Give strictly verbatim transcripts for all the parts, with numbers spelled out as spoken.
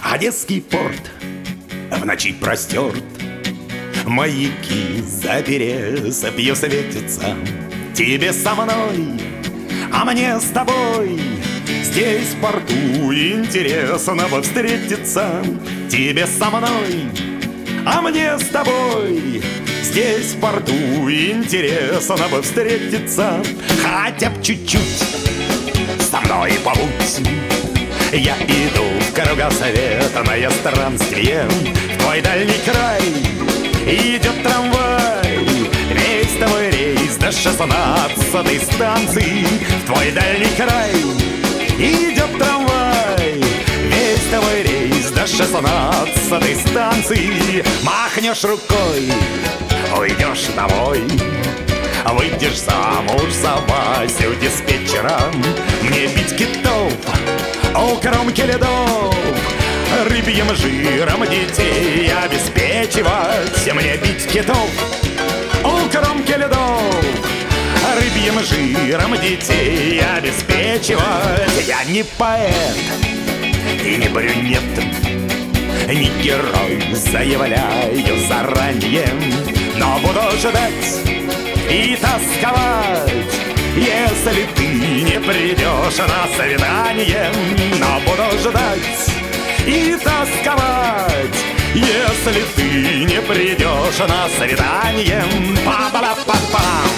Одесский порт в ночи простерт, маяки за пересыпью светятся. Тебе со мной, а мне с тобой здесь в порту интересно бы встретиться. Тебе со мной, а мне с тобой здесь в порту интересно бы встретиться. Хотя б чуть-чуть со мной побудь. Я иду в кругосветное странствие, в твой дальний край идет трамвай. Весь твой рейс до шестнадцатой станции, в твой дальний край идет трамвай. Весь твой рейс до шестнадцатой станции. Махнешь рукой, уйдешь домой, выйдешь замуж за Васю диспетчера. Мне бить китов у кромки ледов, рыбьим жиром детей обеспечивать. Мне бить китов у кромки ледов, рыбьим жиром детей обеспечивать. Я не поэт и не брюнет, не герой, заявляю заранее, но буду ждать и тосковать, если ты не придешь на свидание. Но буду ждать и тосковать, если ты не придешь на свидание. Па-ба-ба-па-пам.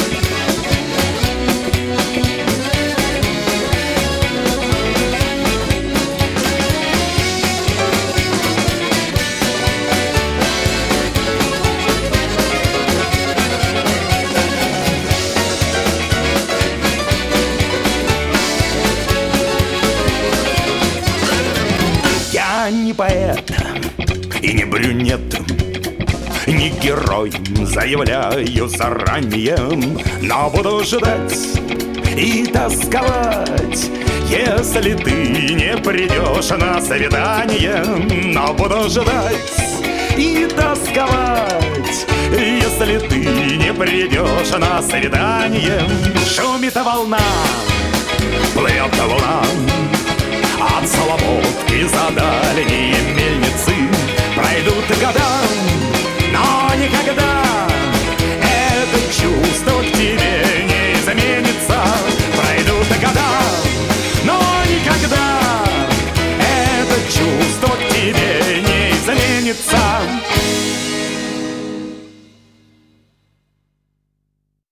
Я не поэт и не брюнет, не герой, заявляю заранее, но буду ждать и тосковать, если ты не придешь на свидание. Но буду ждать и тосковать, если ты не придешь на свидание. Шумит волна, плывет луна, от Соломотки за дальние мельницы пройдут года, но никогда это чувство к тебе